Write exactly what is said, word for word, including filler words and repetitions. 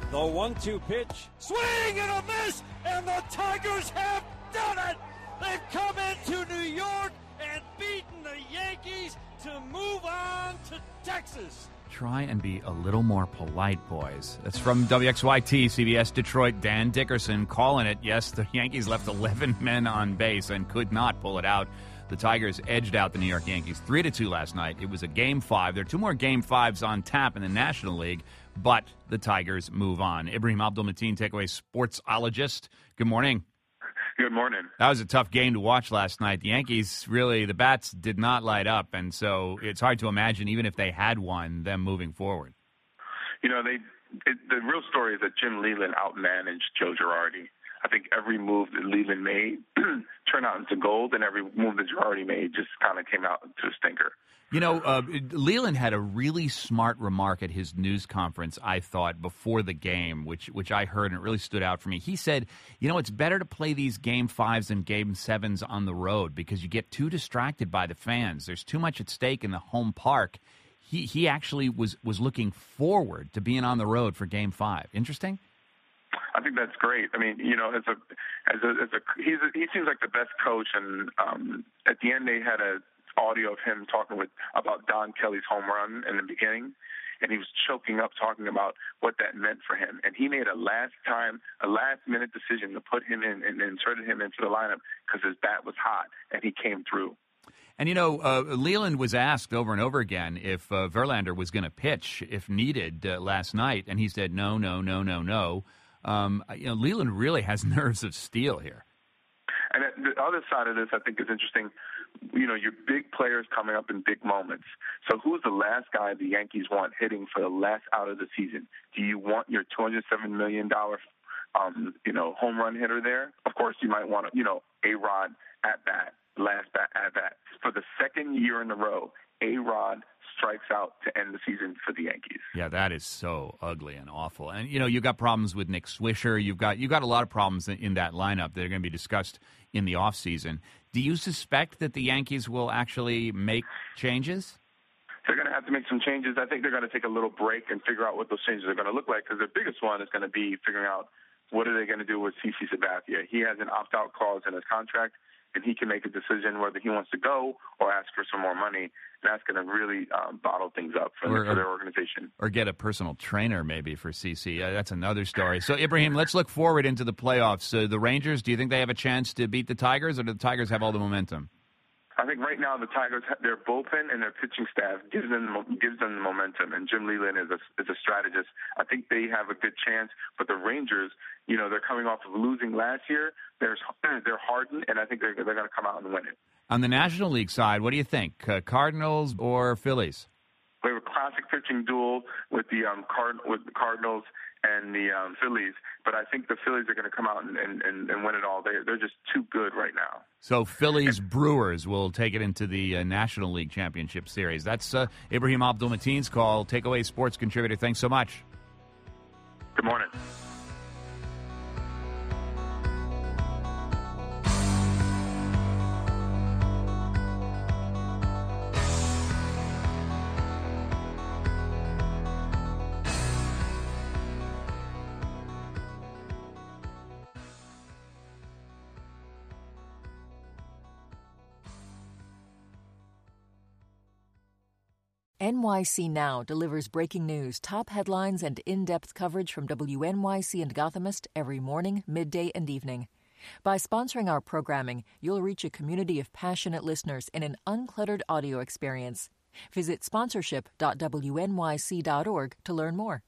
The one two pitch. Swing and a miss, and the Tigers have done it! They've come into New York and beaten the Yankees to move on to Texas. Try and be a little more polite, boys. That's from W X Y T, C B S Detroit, Dan Dickerson calling it. Yes, the Yankees left eleven men on base and could not pull it out. The Tigers edged out the New York Yankees three to two last night. It was a game five. There are two more game fives on tap in the National League, but the Tigers move on. Ibrahim Abdul-Mateen, takeaway sportsologist. Good morning. Good morning. That was a tough game to watch last night. The Yankees, really, the bats did not light up, and so it's hard to imagine, even if they had won, them moving forward. You know, they it, the real story is that Jim Leyland outmanaged Joe Girardi. I think every move that Leyland made turned out into gold, and every move that Girardi made just kind of came out to a stinker. You know, uh, Leyland had a really smart remark at his news conference, I thought, before the game, which which I heard, and it really stood out for me. He said, you know, it's better to play these game fives and game sevens on the road because you get too distracted by the fans. There's too much at stake in the home park. He he actually was, was looking forward to being on the road for game five. Interesting? I think that's great. I mean, you know, as a as a, as a he's a, he seems like the best coach, and um, at the end they had a audio of him talking with about Don Kelly's home run in the beginning, and he was choking up talking about what that meant for him. And he made a last time, a last minute decision to put him in and inserted him into the lineup because his bat was hot, and he came through. And, you know, uh, Leland was asked over and over again if uh, Verlander was going to pitch if needed uh, last night, and he said no, no, no, no, no. Um, you know, Leland really has nerves of steel here. And the other side of this, I think, is interesting. You know, your big players coming up in big moments. So who's the last guy the Yankees want hitting for the last out of the season? Do you want your two hundred seven million dollars, um, you know, home run hitter there? Of course, you might want to, you know, A-Rod at bat, last bat at bat. For the second year in a row, A-Rod strikes out to end the season for the Yankees. Yeah, that is so ugly and awful. And, you know, you've got problems with Nick Swisher. You've got you've got a lot of problems in, in that lineup that are going to be discussed in the offseason. Do you suspect that the Yankees will actually make changes? They're going to have to make some changes. I think they're going to take a little break and figure out what those changes are going to look like, because the biggest one is going to be figuring out what are they going to do with CeCe Sabathia. He has an opt-out clause in his contract, and he can make a decision whether he wants to go or ask for some more money. And that's going to really um, bottle things up for, or, for their organization. Or get a personal trainer maybe for CeCe. Uh, that's another story. So, Ibrahim, let's look forward into the playoffs. Uh, the Rangers, do you think they have a chance to beat the Tigers, or do the Tigers have all the momentum? I think right now the Tigers, their bullpen and their pitching staff gives them gives them the momentum, and Jim Leyland is a is a strategist. I think they have a good chance. But the Rangers, you know, they're coming off of losing last year. They're they're hardened, and I think they're they're going to come out and win it. On the National League side, what do you think? Uh, Cardinals or Phillies? We have a classic pitching duel with the um Card with the Cardinals and the um, Phillies, but I think the Phillies are going to come out and, and, and win it all. They're, they're just too good right now. So Phillies Brewers will take it into the uh, National League Championship Series. That's uh, Ibrahim Abdul-Mateen's call. Takeaway Sports contributor. Thanks so much. Good morning. N Y C Now delivers breaking news, top headlines, and in-depth coverage from W N Y C and Gothamist every morning, midday, and evening. By sponsoring our programming, you'll reach a community of passionate listeners in an uncluttered audio experience. Visit sponsorship dot W N Y C dot org to learn more.